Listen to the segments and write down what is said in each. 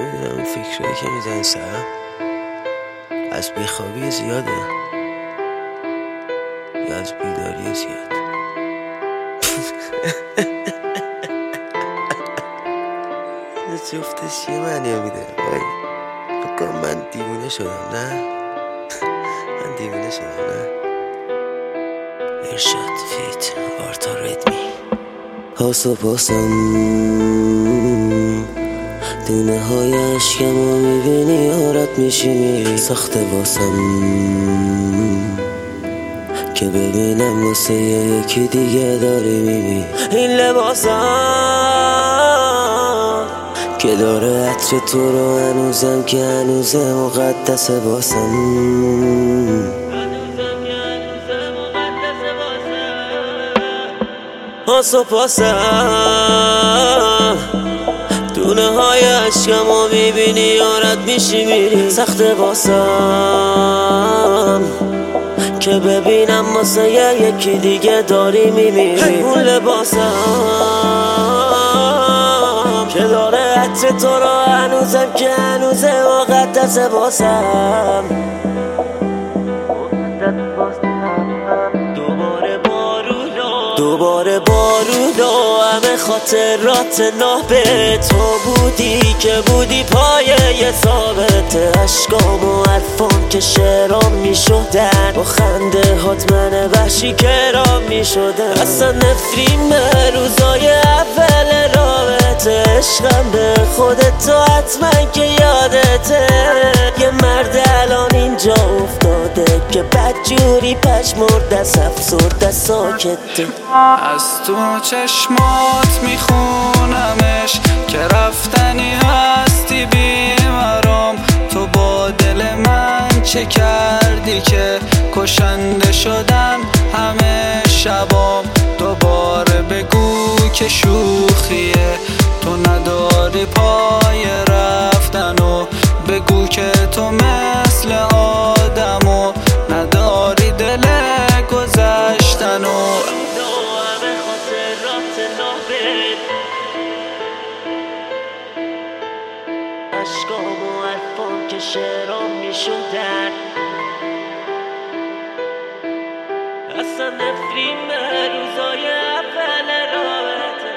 نمیدونم این فکرهایی که میزنی سرم از بیخوابی زیاده یا از بیداری زیاد. جفتش یه معنی میده. فکر کنم من دیوونه شدم. نه من دیوونه شدم. نه ارشاد فیت آرتا ردمی حاس و پاسم دونه های عشقمو میبینی آرد میشی سخته واسم که ببینم واسه یکی دیگه داری میبینی این لباسم که داره عطر تو رو هنوزم که هنوزه مقدسه واسم حاس و پاسم دونه های عشقمو میبینی یارت میشی میری سخته واسم که ببینم واسه یکی دیگه داری میمیری اون لباسم که داره عطر تو رو هنوزم که هنوزه مقدسه واسم دوباره بارونو همه خاطرات نابه تو بودی که بودی پایه ثابت عشقام و حرفام که شعرام میشدن با خنده هات من وحشی کرام میشدن اصلا نفرین روزای اول رابطه عشقم به خودت تو حتما که یادته یه مرد الان اینجا افتاده که بدجوری پشمرده افسرده ساکته از تو چشمات میخونمش که رفتنی هستی بیمرام تو با دل من چه کردی که کشنده شدن همه شبام دوباره بگو که شوخیه تو نداری پای رفتن و بگو که تو مثل آدمو نداری دل گذشتن و عشقام و حرفام که شعرام میشدن اصلا نفرین روزای اول رابطه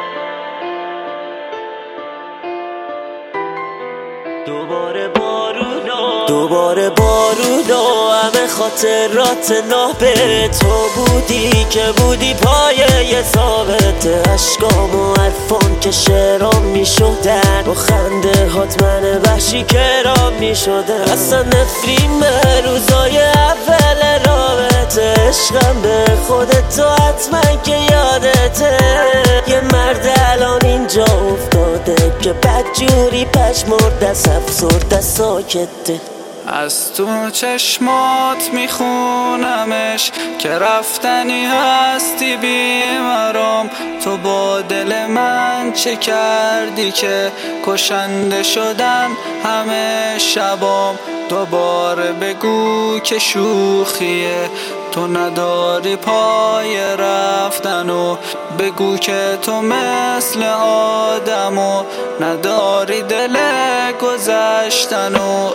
دوباره بارونو همه خاطرات نابه تو بودی که بودی پایه ثابت عشقام و حرفام که شعرام میشدن با خنده هات من وحشی کرام میشدن اصلا نفرین روزای اول رابطه عشقم به خودت تو حتما که یادته یه مرد الان اینجا افتاده که بدجوری پشمرده افسرده ساکته از تو چشمات میخونمش که رفتنی هستی بیمرام تو با دل من چه کردی که کشنده شدن همه شبام دوباره بگو که شوخیه تو نداری پای رفتن و بگو که تو مثل آدمو نداری دل گذشتن و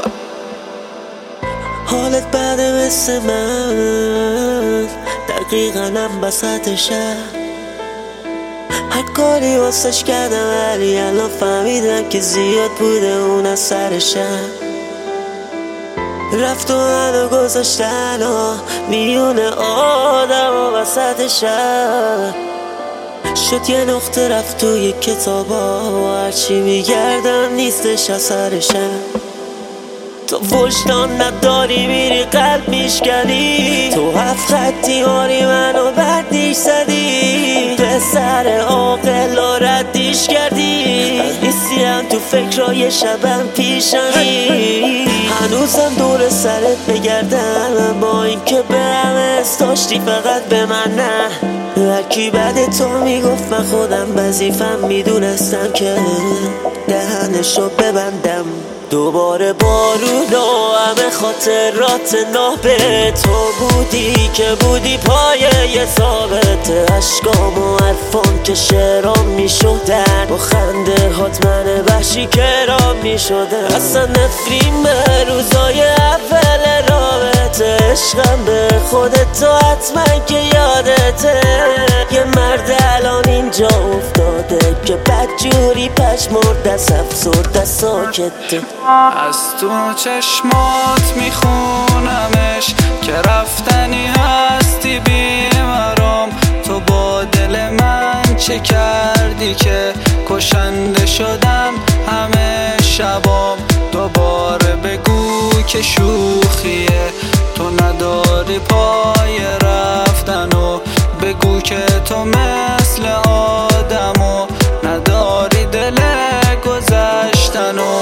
حالت بعد مثل من دقیقا هم بسط شب هر کاری واسش کردم ولی الان فهمیدم که زیاد بوده اون از سرشم رفت و منو گذاشتن و میون آدم و وسط شب شد یه نقطه رفت توی کتابا و هرچی میگردم نیستش اثرشم تو وجدان نداری میری قلب میشکنی تو هفت خطی هاری منو بردیش زدی پسر عاقل و ردیش کردی نیستیم تو فکرای شبم پیشنی هنوزم دور سرت بگردم با اینکه به همه داشتی فقط به من نه یکی بعد تو میگفت من خودم وظیفم میدونستم که دهنشو ببندم. دوباره بارون و همه خاطرات ناب تو بودی که بودی پایه ثابت اشکام و حرفان که شعرام میشدن با خنده هات من وحشی کرام میشدن. اصلا نفرین به روزای اول رابطه عشقم به خودت تو حتما که یادته. یه مرد الان اینجا افتاده که بدجوری پشمرد از افسرده ساکته. از تو چشمات میخونمش که رفتنی هستی بیمرام. تو با دل من چه کردی که کشنده شدم همه شبام. دوباره بگو که شوخیه تو نداری پای رفتن و بگو که تو مثل آدمو نداری دل گذشتن و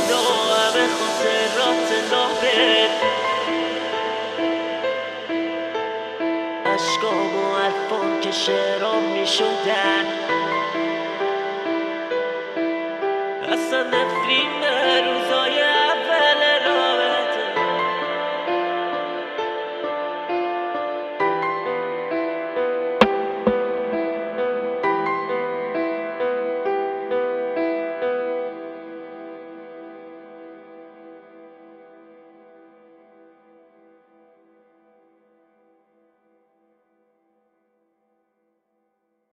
اشکام و حرفان که شعرام میشدن. اصلا نفرین روز